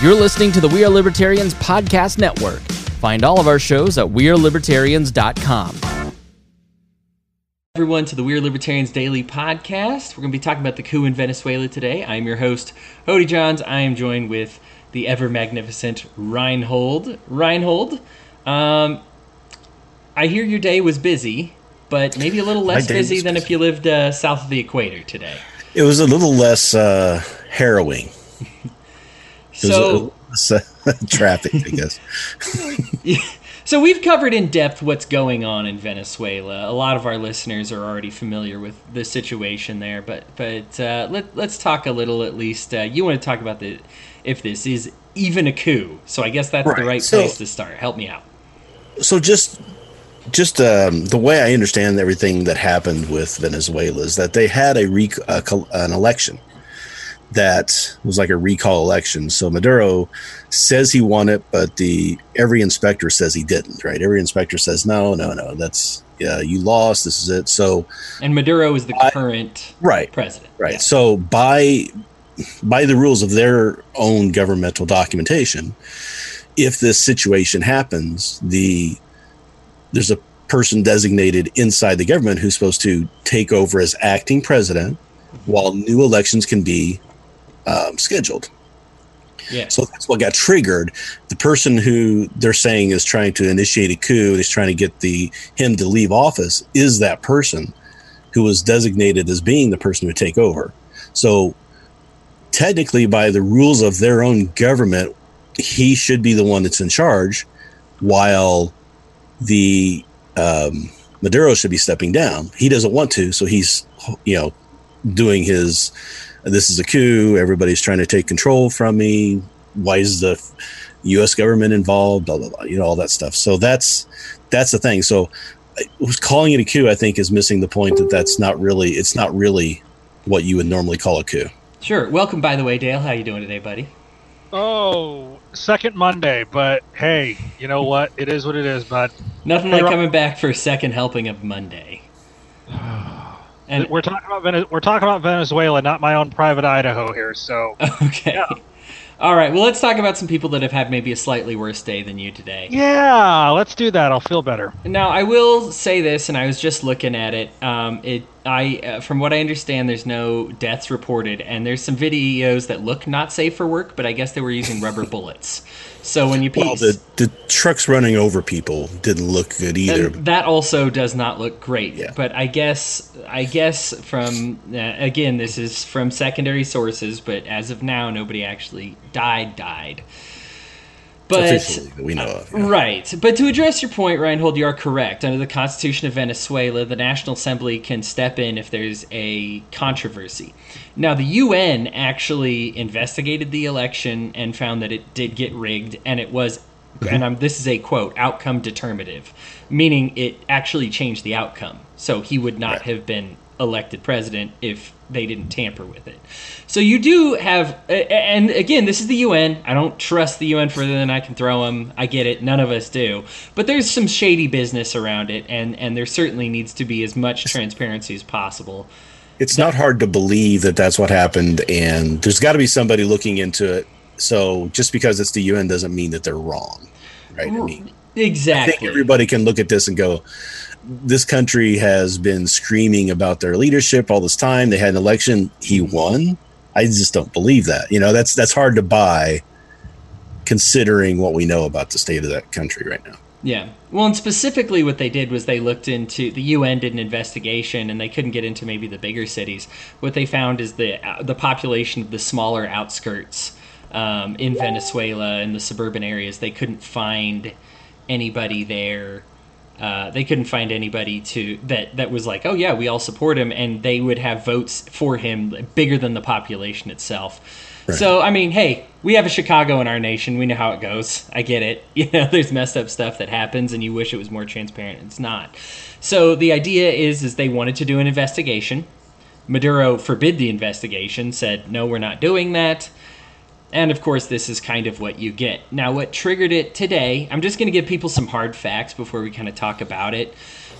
You're listening to the We Are Libertarians Podcast Network. Find all of our shows at wearelibertarians.com. Everyone to the We Are Libertarians Daily Podcast. We're going to be talking about the coup in Venezuela today. I'm your host, Hody Johns. I am joined with the ever-magnificent Reinhold. Reinhold, I hear your day was busy, but maybe a little less busy than if you lived south of the equator today. It was a little less harrowing. So, traffic, I guess. So we've covered in depth what's going on in Venezuela. A lot of our listeners are already familiar with the situation there, but let's talk a little at least. You want to talk about if this is even a coup. So I guess that's the right place to start. Help me out. So just the way I understand everything that happened with Venezuela is that they had an election that was like a recall election. So Maduro says he won it, but every inspector says he didn't, right? Every inspector says, no, that's, you lost, this is it. So, and Maduro is the current president. Right. Yeah. So by the rules of their own governmental documentation, if this situation happens, there's a person designated inside the government who's supposed to take over as acting president while new elections can be scheduled. Yeah. So that's what got triggered. The person who they're saying is trying to initiate a coup, is trying to get him to leave office, is that person who was designated as being the person who would take over. So technically, by the rules of their own government, he should be the one that's in charge, while the Maduro should be stepping down. He doesn't want to, so he's doing his. This is a coup. Everybody's trying to take control from me. Why is the U.S. government involved? Blah, blah, blah, all that stuff. So that's the thing. So calling it a coup, I think, is missing the point that it's not really what you would normally call a coup. Sure. Welcome, by the way, Dale. How you doing today, buddy? Oh, second Monday, but hey, you know what? It is what it is, bud. Nothing like coming back for a second helping of Monday. And we're talking about Venezuela, not my own private Idaho here. So okay, yeah. All right. Well, let's talk about some people that have had maybe a slightly worse day than you today. Yeah, let's do that. I'll feel better. Now, I will say this, and I was just looking at it. From what I understand, there's no deaths reported, and there's some videos that look not safe for work, but I guess they were using rubber bullets. So when you the trucks running over people didn't look good either. That also does not look great. Yeah. But I guess from again, this is from secondary sources, but as of now, nobody actually died. But officially that we know of. Yeah. Right. But to address your point, Reinhold, you are correct. Under the Constitution of Venezuela, the National Assembly can step in if there's a controversy. Now, the UN actually investigated the election and found that it did get rigged, and it was, and this is a quote, outcome determinative, meaning it actually changed the outcome. So he would not have been elected president if they didn't tamper with it. So you do have, and again, this is the UN. I don't trust the UN further than I can throw them. I get it. None of us do. But there's some shady business around it, and there certainly needs to be as much transparency as possible. It's not hard to believe that that's what happened, and there's got to be somebody looking into it. So just because it's the UN doesn't mean that they're wrong, right? I mean, exactly. I think everybody can look at this and go, this country has been screaming about their leadership all this time. They had an election. He won. I just don't believe that. That's hard to buy considering what we know about the state of that country right now. Yeah. Well, and specifically what they did was they looked into, the UN did an investigation, and they couldn't get into maybe the bigger cities. What they found is the population of the smaller outskirts in Venezuela, in the suburban areas, they couldn't find anybody there. They couldn't find anybody that was like, oh yeah, we all support him, and they would have votes for him bigger than the population itself. Right. So, I mean, hey, we have a Chicago in our nation. We know how it goes. I get it. There's messed up stuff that happens, and you wish it was more transparent. It's not. So the idea is they wanted to do an investigation. Maduro forbid the investigation, said, no, we're not doing that. And, of course, this is kind of what you get. Now, what triggered it today, I'm just going to give people some hard facts before we kind of talk about it.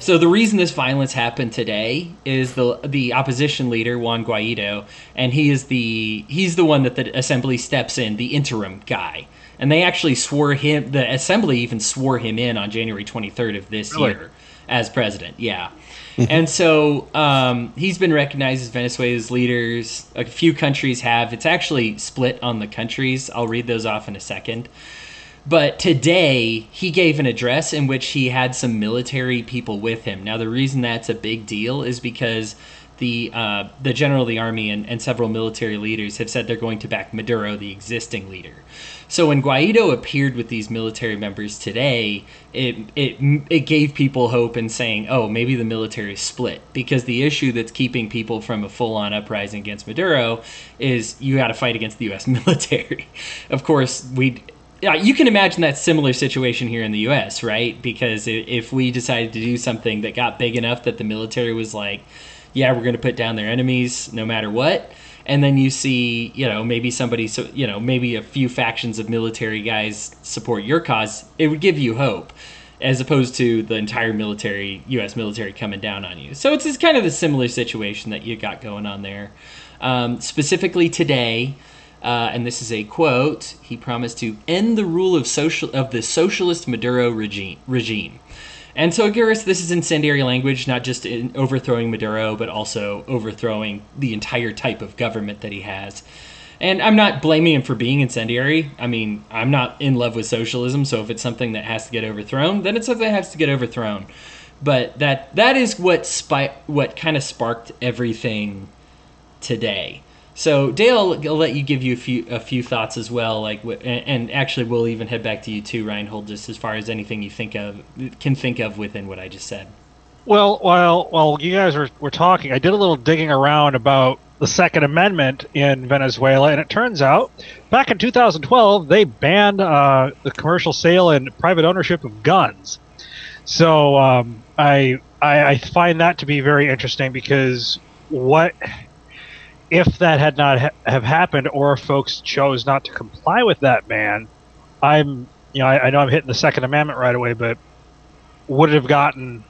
So the reason this violence happened today is the opposition leader, Juan Guaido, and he's the one that the assembly steps in, the interim guy. And they actually the assembly even swore him in on January 23rd of this year as president. Yeah. And so he's been recognized as Venezuela's leaders. A few countries have. It's actually split on the countries. I'll read those off in a second. But today, he gave an address in which he had some military people with him. Now, the reason that's a big deal is because the general of the army and several military leaders have said they're going to back Maduro, the existing leader. So when Guaido appeared with these military members today, it gave people hope in saying, oh, maybe the military is split. Because the issue that's keeping people from a full-on uprising against Maduro is you got to fight against the U.S. military. Of course, you can imagine that similar situation here in the U.S., right? Because if we decided to do something that got big enough that the military was like, yeah, we're going to put down their enemies no matter what, and then you see, maybe maybe a few factions of military guys support your cause, it would give you hope, as opposed to the entire U.S. military coming down on you. So it's kind of the similar situation that you got going on there. Specifically today, and this is a quote, he promised to end the rule of the socialist Maduro regime. And so, Garrus, this is incendiary language, not just in overthrowing Maduro, but also overthrowing the entire type of government that he has. And I'm not blaming him for being incendiary. I mean, I'm not in love with socialism, so if it's something that has to get overthrown, then it's something that has to get overthrown. But that is what kind of sparked everything today. So Dale, I'll let you give you a few thoughts as well, and actually we'll even head back to you too, Reinhold, just as far as anything you can think of within what I just said. Well, while you guys were talking, I did a little digging around about the Second Amendment in Venezuela, and it turns out back in 2012 they banned the commercial sale and private ownership of guns. So I find that to be very interesting, because what if that had not have happened, or if folks chose not to comply with that ban, I know I'm hitting the Second Amendment right away, but would it have gotten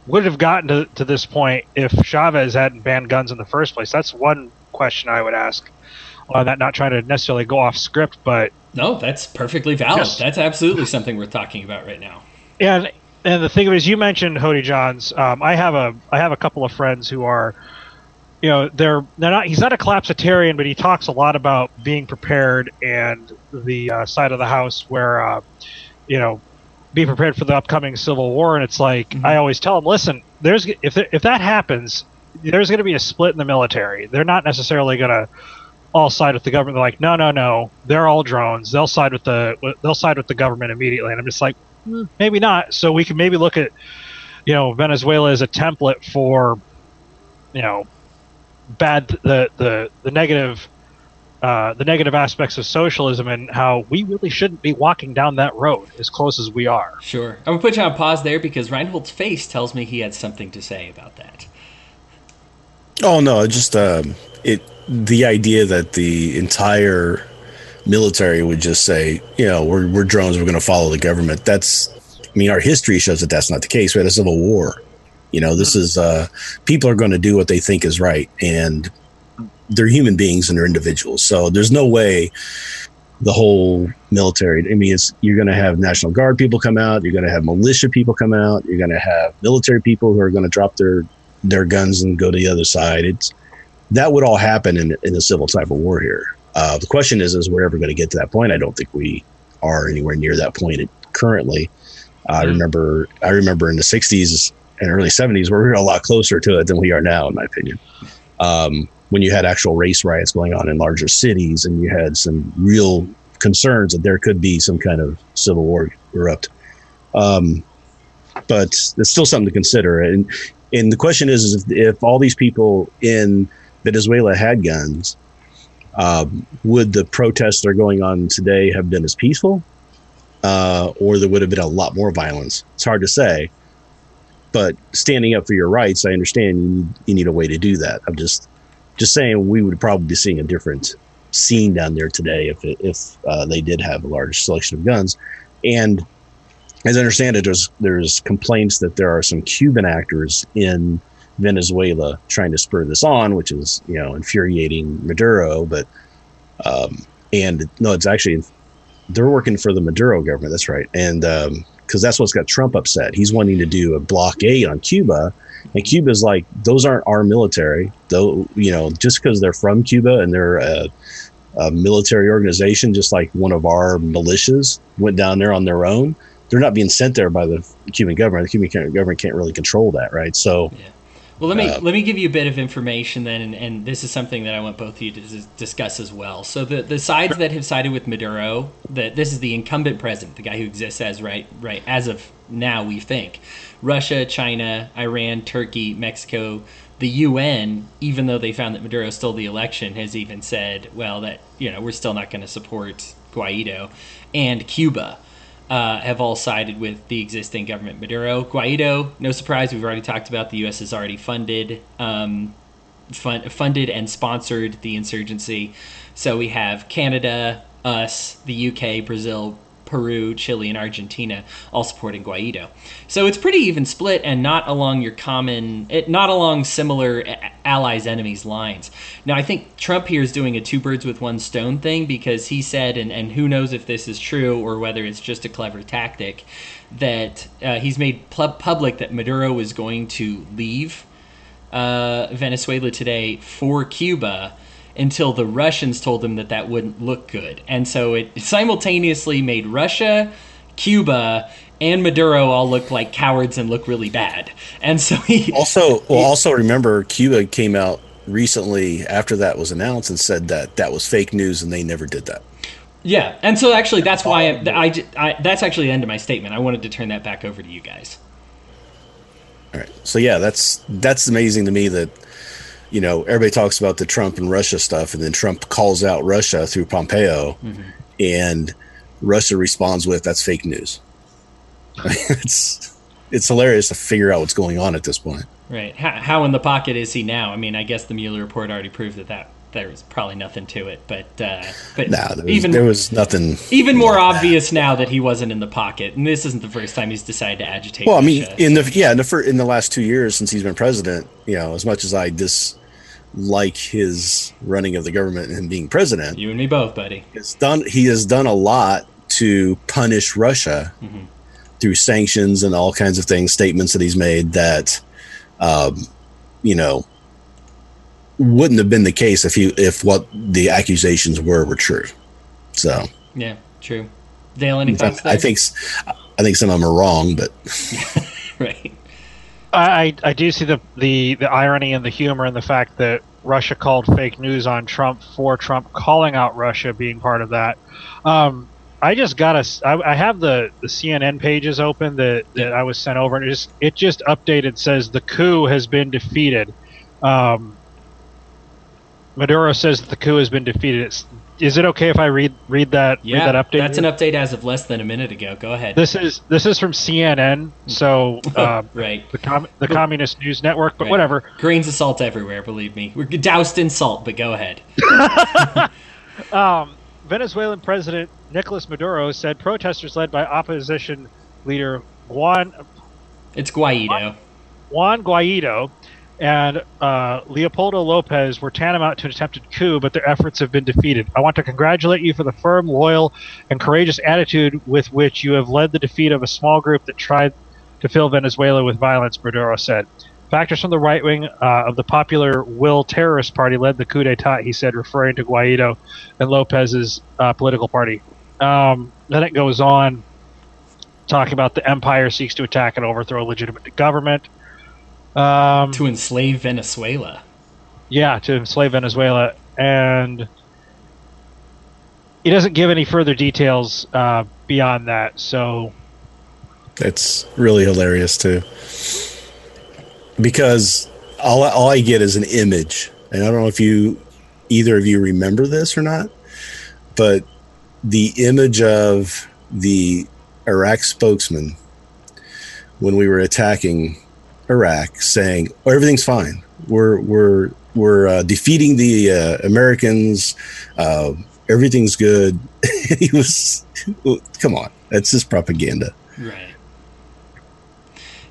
to this point if Chavez hadn't banned guns in the first place? That's one question I would ask on that, not trying to necessarily go off script, but no, that's perfectly valid. Yes. That's absolutely something we're talking about right now. And the thing is, you mentioned Hody Johns. I have a couple of friends who are, they're not. He's not a collapsitarian, but he talks a lot about being prepared and the side of the house where, be prepared for the upcoming civil war. And it's like, mm-hmm. I always tell him, listen, if that happens, there's going to be a split in the military. They're not necessarily going to all side with the government. They're like, no, they're all drones. They'll side with the government immediately. And I'm just like, maybe not. So we can maybe look at, Venezuela as a template for, the negative aspects of socialism, and how we really shouldn't be walking down that road as close as we are. Sure. I'm going to put you on pause there because Reinhold's face tells me he had something to say about that. Oh, no, just the idea that the entire military would just say, we're drones, we're going to follow the government. Our history shows that that's not the case. We had a civil war. This is people are going to do what they think is right, and they're human beings and they're individuals. So there's no way the whole military, you're going to have National Guard people come out, you're going to have militia people come out, you're going to have military people who are going to drop their guns and go to the other side. That would all happen in a civil type of war here. The question is we're ever going to get to that point? I don't think we are anywhere near that point currently. I remember in the 60s and early 70s, we were a lot closer to it than we are now, in my opinion. When you had actual race riots going on in larger cities, and you had some real concerns that there could be some kind of civil war erupt. But it's still something to consider. And the question is if all these people in Venezuela had guns, would the protests that are going on today have been as peaceful? Or there would have been a lot more violence? It's hard to say. But standing up for your rights, I understand you need a way to do that. I'm just saying we would probably be seeing a different scene down there today if they did have a large selection of guns. And as I understand it, there's complaints that there are some Cuban actors in Venezuela trying to spur this on, which is, infuriating Maduro. But and no, it's actually they're working for the Maduro government. That's right, and because that's what's got Trump upset. He's wanting to do a blockade on Cuba, and Cuba's like, those aren't our military. Though, just because they're from Cuba and they're a military organization, just like one of our militias went down there on their own. They're not being sent there by the Cuban government. The Cuban government can't really control that, right? So, yeah. Well, let me give you a bit of information then, and this is something that I want both of you to discuss as well. So the sides that have sided with Maduro, this is the incumbent president, the guy who exists as right as of now, we think. Russia, China, Iran, Turkey, Mexico, the UN, even though they found that Maduro stole the election, has even said, well, that we're still not going to support Guaido, and Cuba. Have all sided with the existing government. Maduro, Guaido, no surprise, we've already talked about. The U.S. has already funded and sponsored the insurgency. So we have Canada, us, the U.K., Brazil, Peru, Chile, and Argentina all supporting Guaido. So it's pretty even split, and not along not along similar allies enemies lines. Now I think Trump here is doing a two birds with one stone thing, because he said, and who knows if this is true or whether it's just a clever tactic, that he's made public that Maduro is going to leave Venezuela today for Cuba, until the Russians told him that wouldn't look good. And so it simultaneously made Russia, Cuba, and Maduro all look like cowards and look really bad. And so also remember, Cuba came out recently after that was announced and said that was fake news, and they never did that. Yeah, and so actually that's why that's actually the end of my statement. I wanted to turn that back over to you guys. All right. So yeah, that's amazing to me that everybody talks about the Trump and Russia stuff, and then Trump calls out Russia through Pompeo, and Russia responds with, that's fake news. It's hilarious to figure out what's going on at this point. Right. How in the pocket is he now? I mean, I guess the Mueller report already proved that there was probably nothing to it, but there was nothing. Even more obvious now that he wasn't in the pocket, and this isn't the first time he's decided to agitate. Well, Russia. I mean, in the last 2 years since he's been president, as much as I dislike his running of the government and being president, you and me both, buddy. He has done a lot to punish Russia through sanctions and all kinds of things, statements that he's made that, wouldn't have been the case if what the accusations were true. So yeah, true. Dale, any thoughts there? I think some of them are wrong, but right. I do see the irony and the humor in the fact that Russia called fake news on Trump for Trump calling out Russia being part of that. I have the CNN pages open that I was sent over, and it just updated, says the coup has been defeated. Maduro says that the coup has been defeated. Is it okay if I read that? Yeah, read that update? That's an update as of less than a minute ago. Go ahead. This is from CNN, so right, the Communist News Network, but right. Whatever. Grains of salt everywhere. Believe me, we're doused in salt. But go ahead. Venezuelan President Nicolas Maduro said protesters led by opposition leader Juan Guaido and Leopoldo Lopez were tantamount to an attempted coup, but their efforts have been defeated. I want to congratulate you for the firm, loyal, and courageous attitude with which you have led the defeat of a small group that tried to fill Venezuela with violence, Maduro said. Factors from the right wing of the Popular Will Terrorist Party led the coup d'etat, he said, referring to Guaido and Lopez's political party. Then it goes on talking about the empire seeks to attack and overthrow a legitimate government. To enslave Venezuela. Yeah, to enslave Venezuela. And he doesn't give any further details beyond that. So it's really hilarious, too. Because all I get is an image. And I don't know if either of you remember this or not, but the image of the Iraq spokesman when we were attacking Iraq, saying, "Oh, everything's fine. We're defeating the Americans. Everything's good." He was, come on, that's just propaganda. Right.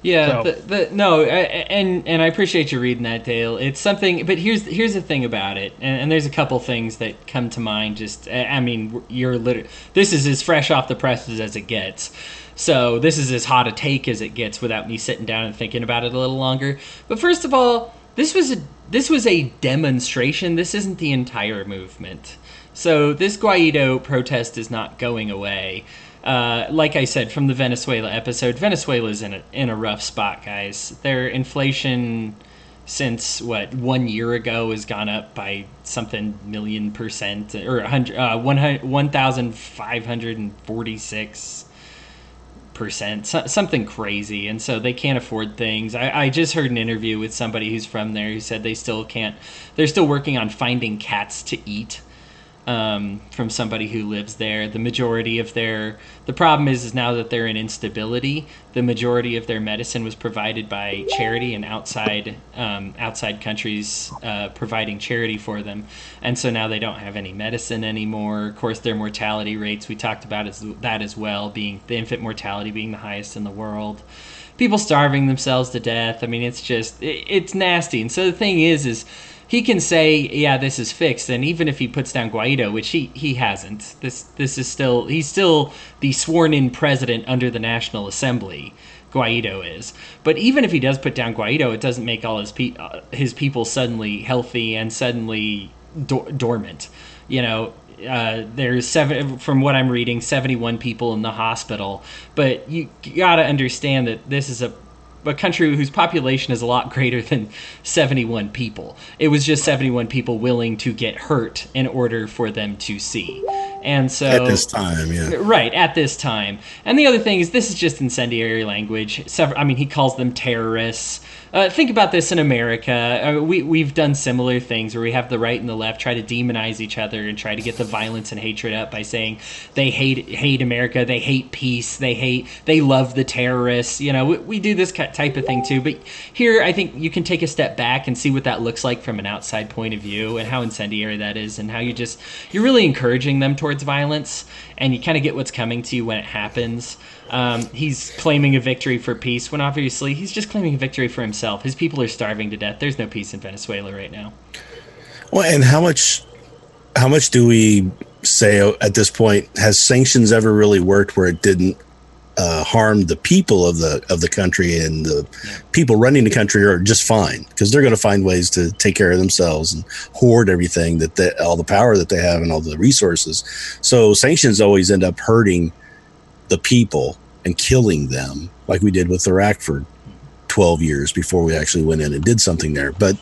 Yeah, So, and I appreciate you reading that, Dale. It's something, but here's the thing about it, and there's a couple things that come to mind. Just, I mean, this is as fresh off the presses as it gets. So this is as hot a take as it gets without me sitting down and thinking about it a little longer. But first of all, this was a demonstration. This isn't the entire movement. So this Guaido protest is not going away. Like I said from the Venezuela episode, Venezuela's in a rough spot, guys. Their inflation since 1 year ago has gone up by something million% or 1,546%, something crazy, and so they can't afford things. I just heard an interview with somebody who's from there who said they still can't. They're still working on finding cats to eat. From somebody who lives there. The problem is now that they're in instability, the majority of their medicine was provided by charity and outside countries providing charity for them. And so now they don't have any medicine anymore. Of course, their mortality rates, we talked about that as well, being the infant mortality being the highest in the world. People starving themselves to death. I mean, it's nasty. And so the thing is he can say, yeah, this is fixed, and even if he puts down Guaido, which he hasn't, this is still, he's still the sworn-in president under the National Assembly. Guaido is, but even if he does put down Guaido, it doesn't make all his people suddenly healthy and suddenly dormant. You know, there's from what I'm reading, 71 people in the hospital, but you gotta understand that this is a country whose population is a lot greater than 71 people. It was just 71 people willing to get hurt in order for them to see. And so at this time, yeah. Right, at this time. And the other thing is this is just incendiary language. He calls them terrorists. Think about this in America. We've done similar things where we have the right and the left try to demonize each other and try to get the violence and hatred up by saying they hate America, they hate peace, they love the terrorists. You know, we do this type of thing too. But here, I think you can take a step back and see what that looks like from an outside point of view and how incendiary that is, and how you're really encouraging them towards violence, and you kind of get what's coming to you when it happens. He's claiming a victory for peace when obviously he's just claiming a victory for himself. His people are starving to death. There's no peace in Venezuela right now. Well, and how much do we say at this point, has sanctions ever really worked where it didn't harm the people of the country, and the people running the country are just fine because they're going to find ways to take care of themselves and hoard everything all the power that they have and all the resources. So sanctions always end up hurting the people and killing them, like we did with Iraq for 12 years before we actually went in and did something there. But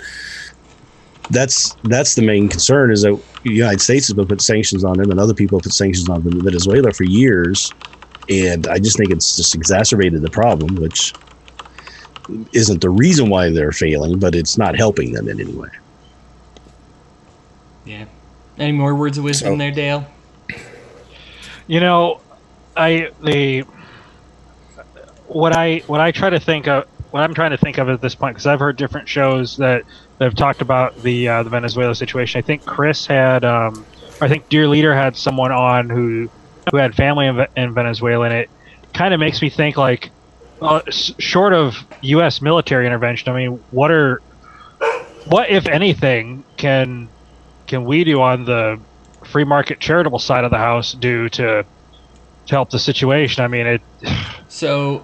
that's the main concern, is that the United States has been putting sanctions on them, and other people have put sanctions on Venezuela for years. And I just think it's just exacerbated the problem, which isn't the reason why they're failing, but it's not helping them in any way. Yeah. Any more words of wisdom there, Dale? You know, what I'm trying to think of at this point, because I've heard different shows that have talked about the Venezuela situation. I think Chris had, I think Dear Leader had someone on who had family in Venezuela, and it kind of makes me think, like, short of U.S. military intervention, I mean, what if anything can we do on the free market charitable side of the house do to help the situation? I mean, So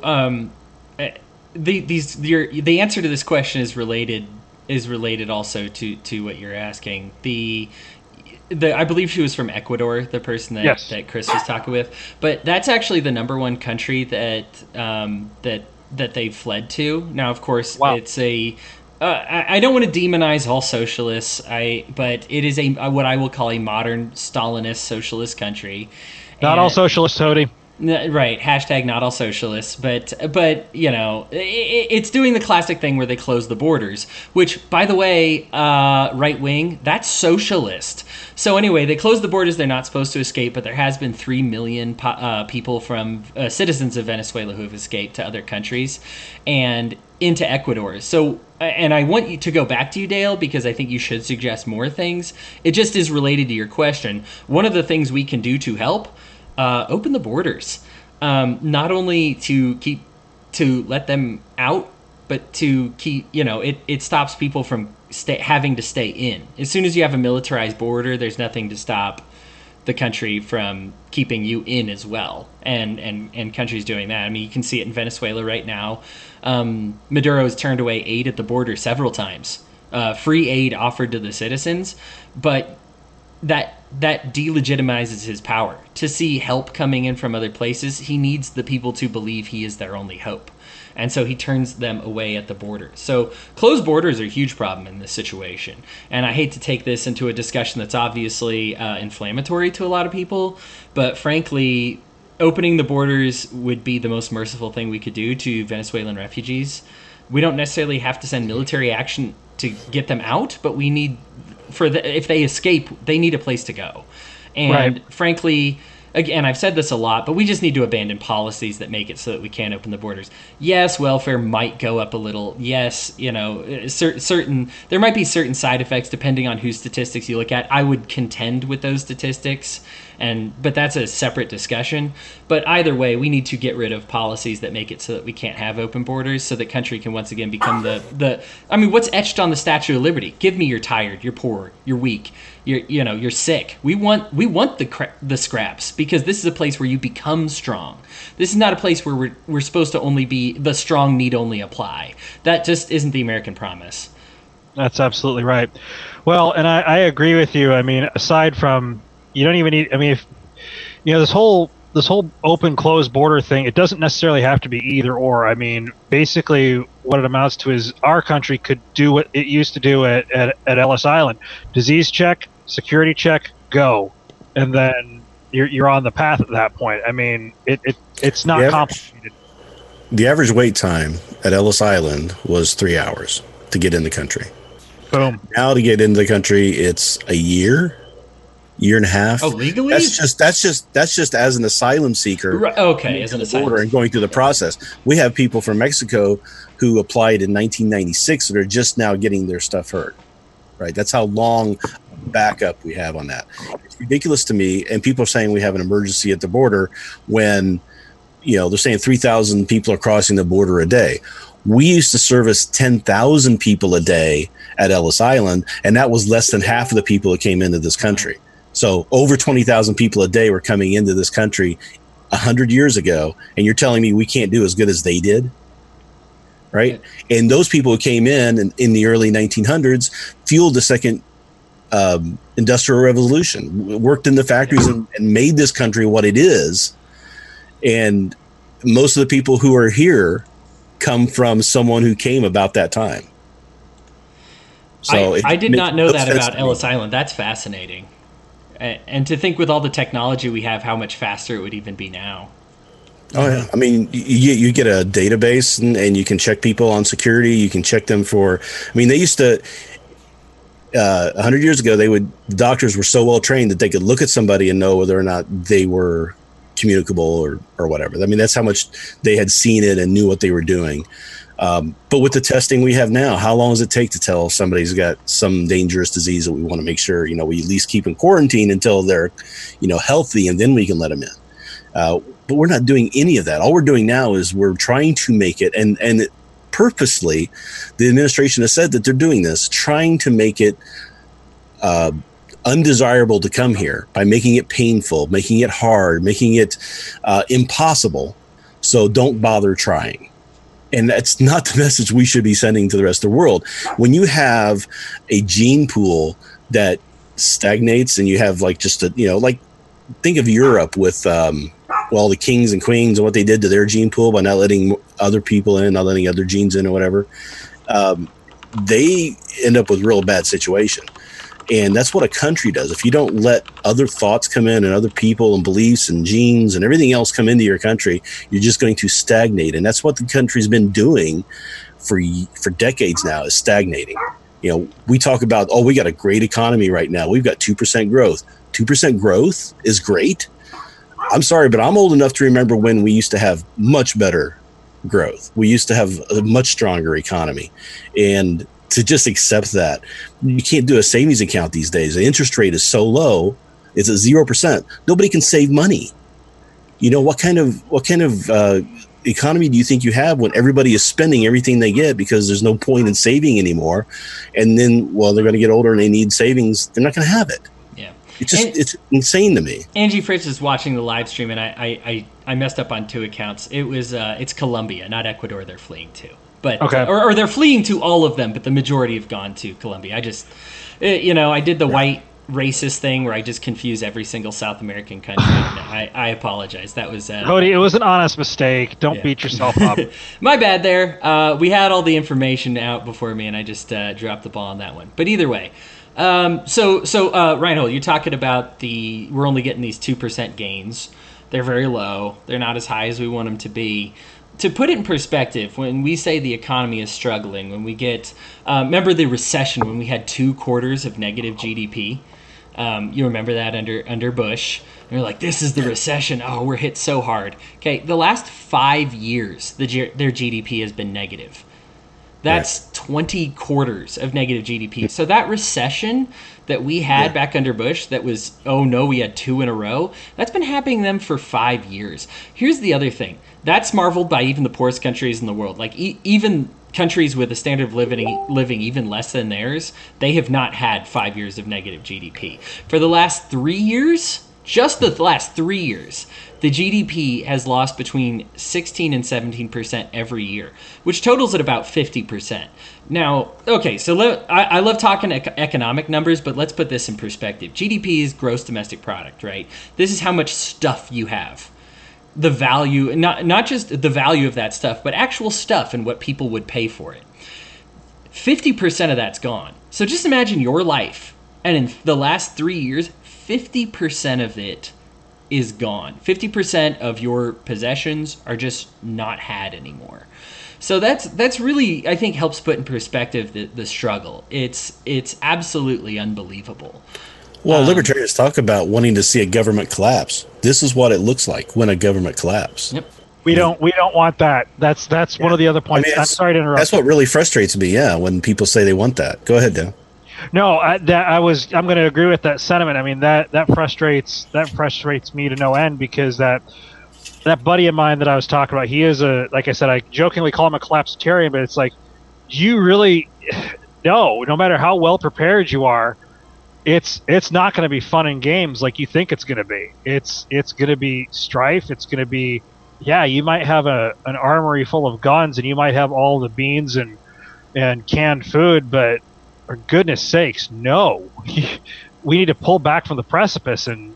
the answer to this question is related also to what you're asking. I believe she was from Ecuador, the person that Chris was talking with, but that's actually the number one country that they fled to. Now, of course, it's I don't want to demonize all socialists, but it is what I will call a modern Stalinist socialist country. Not all socialists, Tony. Right, hashtag not all socialists, but you know, it's doing the classic thing where they close the borders, which, by the way, right wing, that's socialist. So anyway, they close the borders, they're not supposed to escape, but there has been 3 million people from citizens of Venezuela who have escaped to other countries and into Ecuador. So, and I want you to go back to you, Dale, because I think you should suggest more things. It just is related to your question. One of the things we can do to help, open the borders, not only to to let them out, but to keep, it stops people from having to stay in. As soon as you have a militarized border, there's nothing to stop the country from keeping you in as well. And countries doing that. I mean, you can see it in Venezuela right now. Maduro has turned away aid at the border several times. Free aid offered to the citizens, but that delegitimizes his power. To see help coming in from other places, he needs the people to believe he is their only hope. And so he turns them away at the border. So closed borders are a huge problem in this situation. And I hate to take this into a discussion that's obviously inflammatory to a lot of people, but frankly, opening the borders would be the most merciful thing we could do to Venezuelan refugees. We don't necessarily have to send military action to get them out, but we need, if they escape, they need a place to go. And frankly, again, I've said this a lot, but we just need to abandon policies that make it so that we can't open the borders. Yes, welfare might go up a little. Yes, certain there might be certain side effects depending on whose statistics you look at. I would contend with those statistics, but that's a separate discussion. But either way, we need to get rid of policies that make it so that we can't have open borders, so that country can once again become what's etched on the Statue of Liberty? Give me you're tired, you're poor, you're weak, you're sick. We want the scraps, because this is a place where you become strong. This is not a place where we're supposed to only be the strong need only apply. That just isn't the American promise. That's absolutely right. Well, and I agree with you. I mean, aside from, you don't even need, I mean, if this whole open closed border thing, it doesn't necessarily have to be either or. I mean, basically what it amounts to is our country could do what it used to do at Ellis Island. Disease check, security check, go. And then you're on the path at that point. I mean, it's not complicated. The average wait time at Ellis Island was 3 hours to get in the country. Boom. Now to get into the country, it's a year and a half. Oh, legally? That's just as an asylum seeker. Right. Okay, as an asylum seeker. And going through the process. We have people from Mexico who applied in 1996 that are just now getting their stuff heard. Right? That's how long backup we have on that. It's ridiculous to me, and people are saying we have an emergency at the border when they're saying 3,000 people are crossing the border a day. We used to service 10,000 people a day at Ellis Island, and that was less than half of the people that came into this country. So over 20,000 people a day were coming into this country 100 years ago, and you're telling me we can't do as good as they did? Right? And those people who came in the early 1900s fueled the second industrial revolution, worked in the factories and made this country what it is. And most of the people who are here come from someone who came about that time. So I did not know that about Ellis Island. That's fascinating. And to think with all the technology we have, how much faster it would even be now. Oh, yeah. I mean, you get a database and you can check people on security. You can check them for, I mean, they used to, 100 years ago, the doctors were so well trained that they could look at somebody and know whether or not they were communicable or whatever. I mean, that's how much they had seen it and knew what they were doing. But with the testing we have now, how long does it take to tell somebody's got some dangerous disease that we want to make sure, we at least keep in quarantine until they're, healthy, and then we can let them in. But we're not doing any of that. All we're doing now is we're trying to make it, and purposely, the administration has said that they're doing this, trying to make it undesirable to come here by making it painful, making it hard, making it impossible. So don't bother trying. And that's not the message we should be sending to the rest of the world. When you have a gene pool that stagnates and you have think of Europe with all the kings and queens and what they did to their gene pool by not letting other people in, not letting other genes in or whatever. They end up with a real bad situation. And that's what a country does. If you don't let other thoughts come in and other people and beliefs and genes and everything else come into your country, you're just going to stagnate. And that's what the country's been doing for decades now, is stagnating. We talk about, we got a great economy right now. We've got 2% growth. 2% growth is great. I'm sorry, but I'm old enough to remember when we used to have much better growth. We used to have a much stronger economy. And to just accept that, you can't do a savings account these days. The interest rate is so low, it's at 0%. Nobody can save money. what kind of economy do you think you have when everybody is spending everything they get because there's no point in saving anymore? And then, well, they're going to get older and they need savings. They're not going to have it. Yeah. It's insane to me. Angie Fritz is watching the live stream, and I messed up on 2 accounts. It's Colombia, not Ecuador they're fleeing to. But okay. or they're fleeing to all of them, but the majority have gone to Colombia. I just, I did the white racist thing where I just confuse every single South American country. I apologize. That was Cody, it was an honest mistake. Don't beat yourself up. My bad there. We had all the information out before me, and I just dropped the ball on that one. But either way, so Reinhold, you're talking about we're only getting these 2% gains. They're very low. They're not as high as we want them to be. To put it in perspective, when we say the economy is struggling, when we get remember the recession when we had 2 quarters of negative GDP. You remember that under Bush. And you're like, this is the recession. Oh, we're hit so hard. Okay, the last 5 years, their GDP has been negative. That's 20 quarters of negative GDP. So that recession that we had back under Bush that was, we had 2 in a row, that's been happening to them for 5 years. Here's the other thing. That's marveled by even the poorest countries in the world. Like even countries with a standard of living even less than theirs, they have not had 5 years of negative GDP. For the last 3 years, just the last 3 years, the GDP has lost between 16 and 17% every year, which totals at about 50%. Now, okay, so I love talking economic numbers, but let's put this in perspective. GDP is gross domestic product, right? This is how much stuff you have. The value, not just the value of that stuff, but actual stuff and what people would pay for it. 50% of that's gone. So just imagine your life, and in the last 3 years, 50% of it is gone. 50% of your possessions are just not had anymore. So that's really, I think, helps put in perspective the struggle. It's absolutely unbelievable. Well, libertarians talk about wanting to see a government collapse. This is what it looks like when a government collapses. Yep. We don't want that. That's one of the other points. I'm sorry to interrupt. That's what really frustrates me. Yeah, when people say they want that. Go ahead, Dan. No, I'm going to agree with that sentiment. I mean, that frustrates me to no end, because that buddy of mine that I was talking about, he is like I said, I jokingly call him a collapsitarian, but it's like, you really no matter how well prepared you are, it's not going to be fun and games like you think it's going to be. It's going to be strife. It's going to be, you might have an armory full of guns, and you might have all the beans and canned food, but for goodness sakes, no. We need to pull back from the precipice and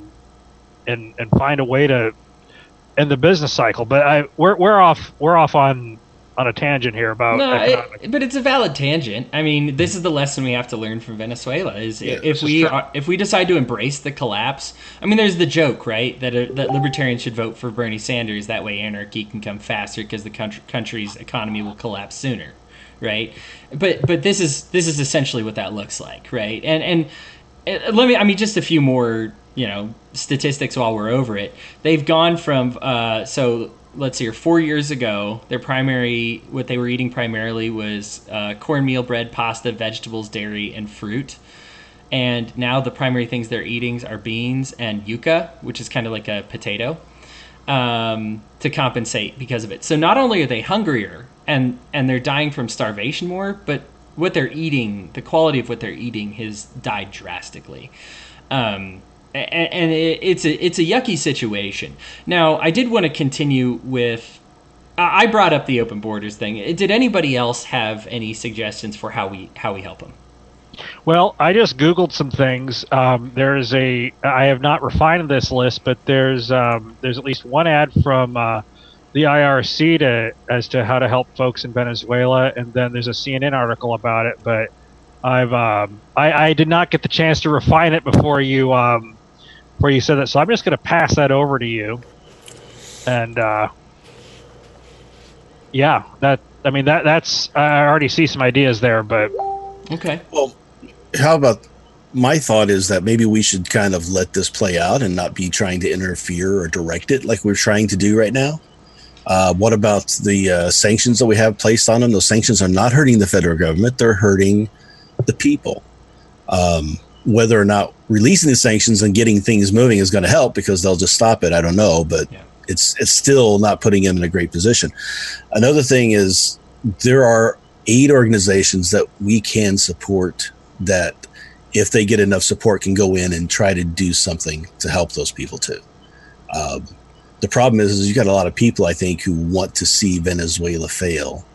find a way to end the business cycle. But we're off on a tangent here about economics. But it's a valid tangent. I mean, this is the lesson we have to learn from Venezuela: if we decide to embrace the collapse. I mean, there's the joke, right, that libertarians should vote for Bernie Sanders. That way, anarchy can come faster because the country's economy will collapse sooner, right? But this is essentially what that looks like, right? And just a few more statistics while we're over it. They've gone from let's see here, 4 years ago, what they were eating primarily was cornmeal, bread, pasta, vegetables, dairy, and fruit. And now the primary things they're eating are beans and yuca, which is kind of like a potato, to compensate because of it. So not only are they hungrier and they're dying from starvation more, but what they're eating, the quality of what they're eating has died drastically. And it's a yucky situation. Now, I did want to continue with. I brought up the open borders thing. Did anybody else have any suggestions for how we help them? Well, I just Googled some things. I have not refined this list, but there's at least one ad from the IRC as to how to help folks in Venezuela, and then there's a CNN article about it. But I did not get the chance to refine it before you said that, so I'm just going to pass that over to you. And that's I already see some ideas there, but okay. Well, how about my thought is that maybe we should kind of let this play out and not be trying to interfere or direct it like we're trying to do right now. What about the sanctions that we have placed on them? Those sanctions are not hurting the federal government; they're hurting the people. whether or not releasing the sanctions and getting things moving is going to help, because they'll just stop it. I don't know, but it's still not putting them in a great position. Another thing is there are aid organizations that we can support that, if they get enough support, can go in and try to do something to help those people too. The problem is you got a lot of people, I think, who want to see Venezuela fail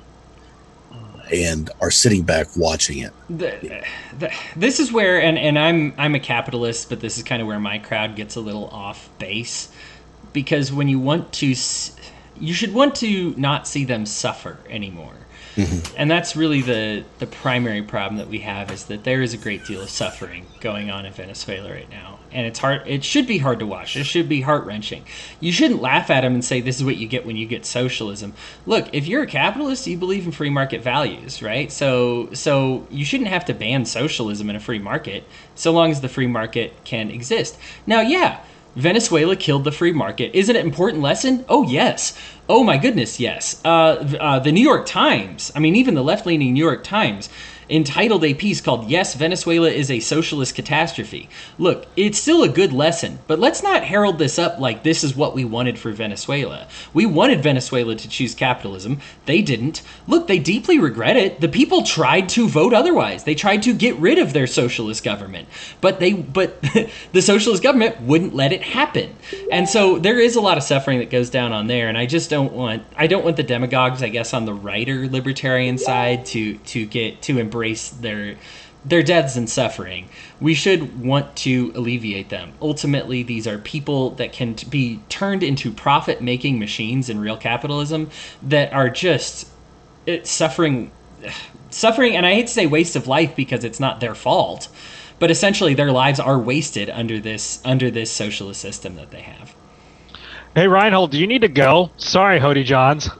and are sitting back watching it. This is where, and I'm a capitalist, but this is kind of where my crowd gets a little off base, because when you want to, you should want to not see them suffer anymore. Mm-hmm. And that's really the primary problem that we have, is that there is a great deal of suffering going on in Venezuela right now. And it's hard. It should be hard to watch. It should be heart-wrenching. You shouldn't laugh at them and say, this is what you get when you get socialism. Look, if you're a capitalist, you believe in free market values, right? So you shouldn't have to ban socialism in a free market, so long as the free market can exist. Now, yeah, Venezuela killed the free market. Is it an important lesson? Oh, yes. Oh, my goodness, yes. The New York Times, I mean, even the left-leaning New York Times, entitled a piece called "Yes, Venezuela is a Socialist Catastrophe." Look, it's still a good lesson, but let's not herald this up like this is what we wanted for Venezuela. We wanted Venezuela to choose capitalism. They didn't. Look, they deeply regret it. The people tried to vote otherwise. They tried to get rid of their socialist government, but the socialist government wouldn't let it happen. And so there is a lot of suffering that goes down on there, and I don't want the demagogues, I guess, on the right or libertarian side to embrace their deaths and suffering. We should want to alleviate them. Ultimately, these are people that can be turned into profit-making machines in real capitalism that are just suffering, and I hate to say waste of life because it's not their fault, but essentially their lives are wasted under this socialist system that they have. Hey, Reinhold, do you need to go? Sorry, Hody Johns.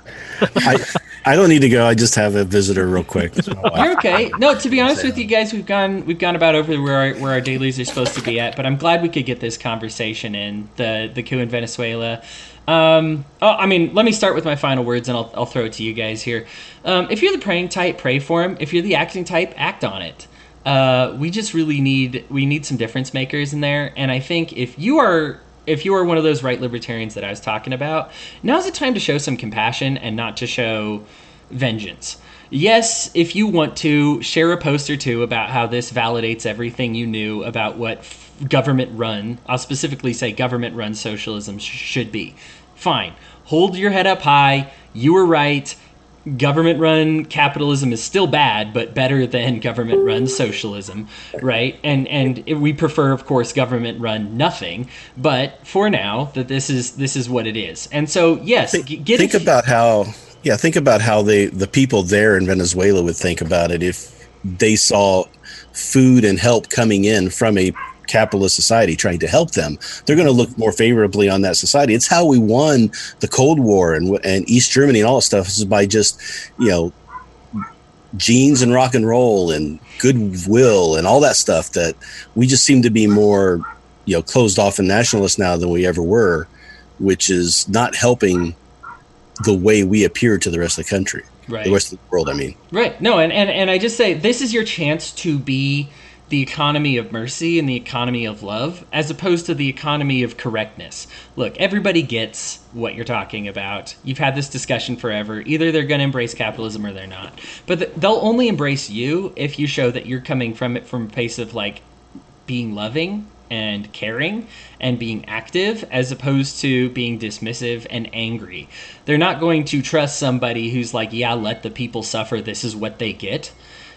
I don't need to go. I just have a visitor real quick. You're okay. No, to be honest with you guys, we've gone about over where our dailies are supposed to be at, but I'm glad we could get this conversation in, the coup in Venezuela. Let me start with my final words, and I'll throw it to you guys here. If you're the praying type, pray for him. If you're the acting type, act on it. We just really need some difference makers in there, and I think if you are one of those right libertarians that I was talking about, now's the time to show some compassion and not to show vengeance. Yes, if you want to, share a post or two about how this validates everything you knew about what government-run, I'll specifically say government-run socialism should be. Fine. Hold your head up high. You were right. Government-run capitalism is still bad, but better than government-run socialism, right? And we prefer, of course, government-run nothing. But for now, that this is what it is. And so, yes, think about how the people there in Venezuela would think about it if they saw food and help coming in from a capitalist society trying to help them. They're going to look more favorably on that society. It's how we won the Cold War and East Germany and all that stuff, is by just, jeans and rock and roll and goodwill and all that stuff, that we just seem to be more, closed off and nationalist now than we ever were, which is not helping the way we appear to the rest of the country, right? The rest of the world, I mean. Right. No, and I just say this is your chance to be the economy of mercy and the economy of love, as opposed to the economy of correctness. Look, everybody gets what you're talking about. You've had this discussion forever. Either they're going to embrace capitalism or they're not. But they'll only embrace you if you show that you're coming from it from a place of being loving and caring and being active, as opposed to being dismissive and angry. They're not going to trust somebody who's like, yeah, let the people suffer. This is what they get.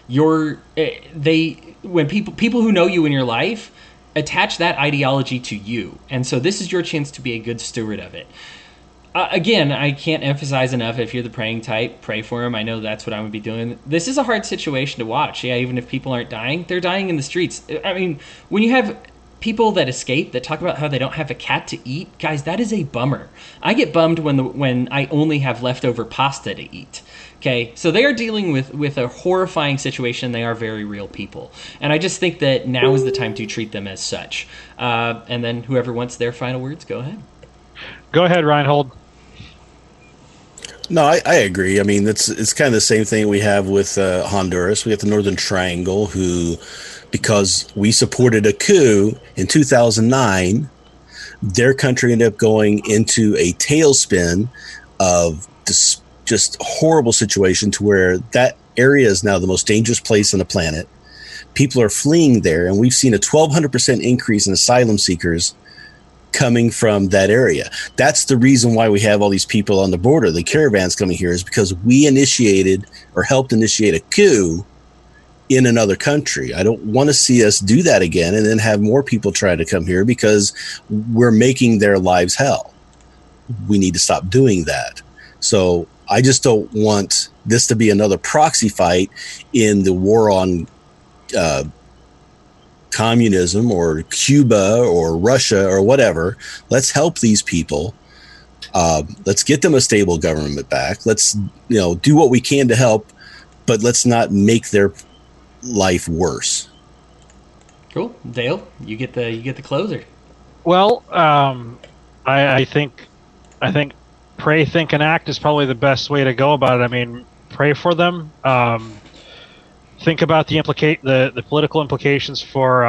When people who know you in your life attach that ideology to you, and so this is your chance to be a good steward of it. Again, I can't emphasize enough, if you're the praying type, pray for them. I know that's what I'm going to be doing. This is a hard situation to watch. Yeah, even if people aren't dying, they're dying in the streets. I mean, when you have people that escape that talk about how they don't have a cat to eat, guys, that is a bummer. I get bummed when I only have leftover pasta to eat. Okay, so they are dealing with a horrifying situation. They are very real people. And I just think that now is the time to treat them as such. And then whoever wants their final words, go ahead. Go ahead, Reinhold. No, I agree. I mean, it's kind of the same thing we have with Honduras. We have the Northern Triangle, who because we supported a coup in 2009. Their country ended up going into a tailspin of just horrible situation to where that area is now the most dangerous place on the planet. People are fleeing there, and we've seen a 1,200% increase in asylum seekers coming from that area. That's the reason why we have all these people on the border, the caravans coming here, is because we initiated or helped initiate a coup in another country. I don't want to see us do that again and then have more people try to come here because we're making their lives hell. We need to stop doing that. So I just don't want this to be another proxy fight in the war on communism or Cuba or Russia or whatever. Let's help these people. Let's get them a stable government back. Let's do what we can to help, but let's not make their life worse. Cool. Dale, you get the closer. Well, I think pray, think, and act is probably the best way to go about it. I mean, pray for them. Think about the political implications for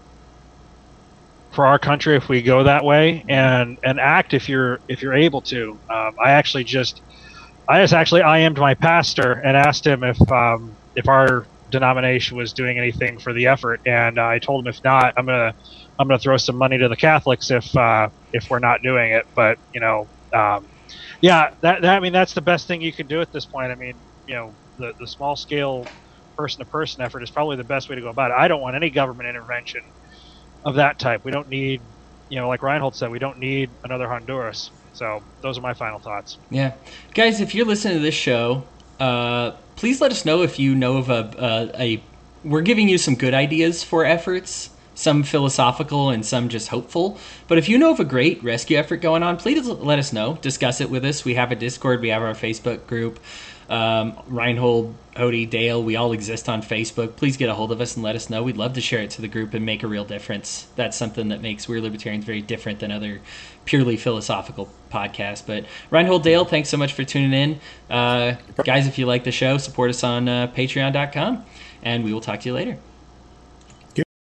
our country if we go that way, and act if you're able to. I actually just IM'd my pastor and asked him if our denomination was doing anything for the effort, and I told him if not, I'm gonna throw some money to the Catholics if we're not doing it. But I mean that's the best thing you can do at this point. I mean, the small scale person-to-person effort is probably the best way to go about it. I don't want any government intervention of that type. We don't need, like Reinhold said, we don't need another Honduras. So those are my final thoughts. Yeah. Guys, if you're listening to this show, please let us know if you know of we're giving you some good ideas for efforts, some philosophical and some just hopeful. But if you know of a great rescue effort going on, please let us know. Discuss it with us. We have a Discord. We have our Facebook group. Reinhold, Odie, Dale, we all exist on Facebook. Please get a hold of us and let us know. We'd love to share it to the group and make a real difference. That's something that makes We're Libertarians very different than other purely philosophical podcasts. But Reinhold, Dale, thanks so much for tuning in. Guys, if you like the show, support us on patreon.com, and we will talk to you later.